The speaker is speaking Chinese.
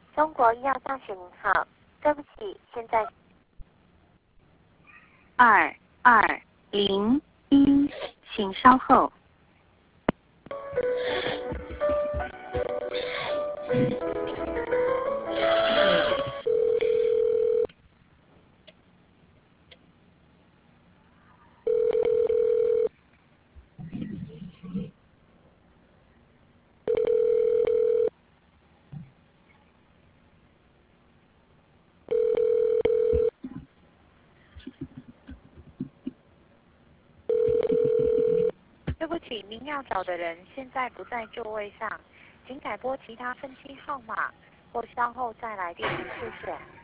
中国医药大学您好，对不起，现在 2201，请稍后。 对不起，您要找的人现在不在座位上，请改拨其他分机号码，或稍后再来电，谢谢。